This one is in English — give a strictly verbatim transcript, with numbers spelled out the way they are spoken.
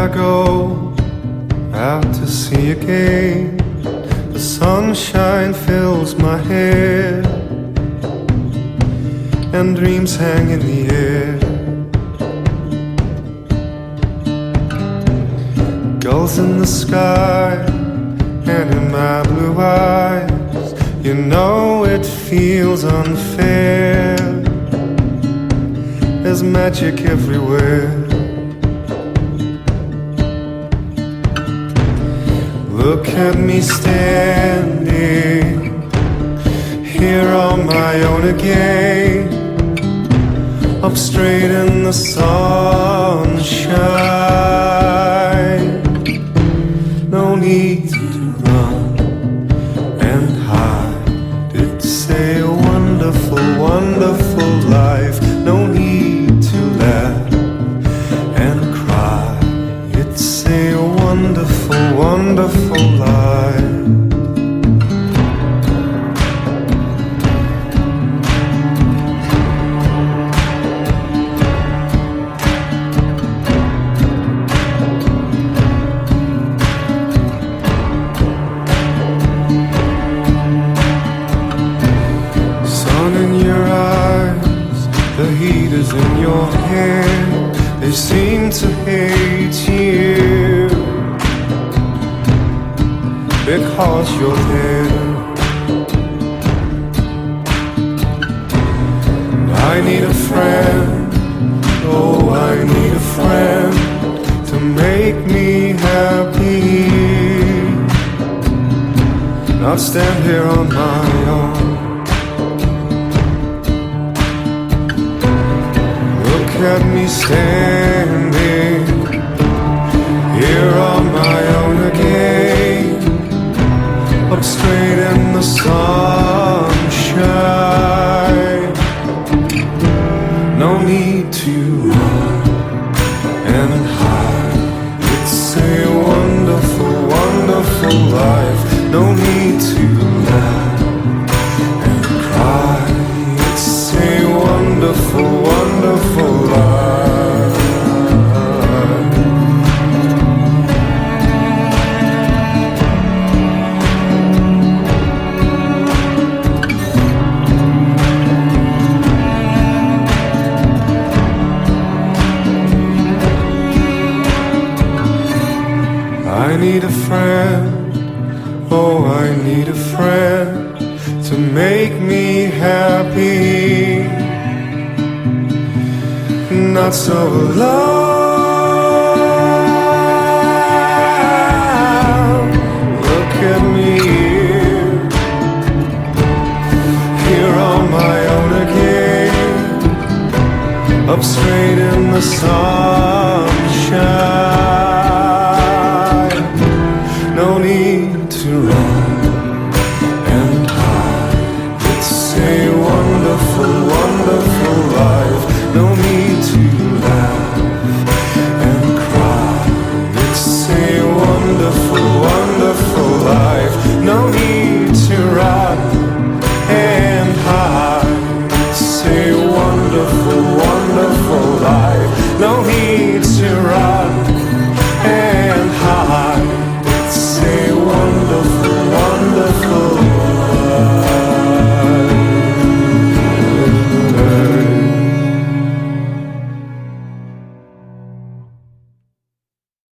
go out to sea again, the sunshine fills my hair, and dreams hang in the air. Gulls in the sky and in my blue eyes, you know it feels unfair. There's magic everywhere. Look at me standing here on my own again, up straight in the sunshine. No need to run and hide. It's a wonderful, wonderful life. No need to laugh and cry. It's a wonderful, wonderful life. The heat is in your hair. They seem to hate you because you're there. I need a friend, oh I need a friend to make me happy, not stand here on my own. Look at me standing here on my own again, up straight in the sunshine. No need to run and hide. It's a wonderful, wonderful life. No need to laugh and cry. It's a wonderful, wonderful life. I need a friend, oh I need a friend to make me happy, not so alone. Look at me here on my own again, up straight in the sunshine. No need to run and hide. It's a wonderful, wonderful life. No need to laugh and cry. It's a wonderful, wonderful life. No need to run and hide. It's a wonderful, wonderful life. No need